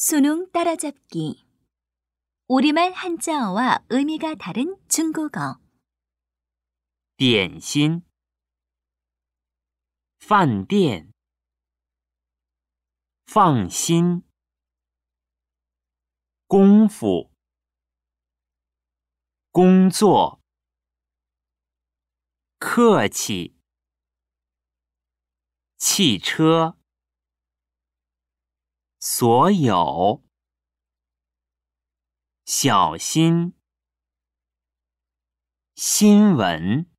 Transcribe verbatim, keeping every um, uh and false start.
수능 따라잡기. 우리말 한자어와 의미가 다른 중국어. 点心饭店放心功夫工作客气汽车所有小心新闻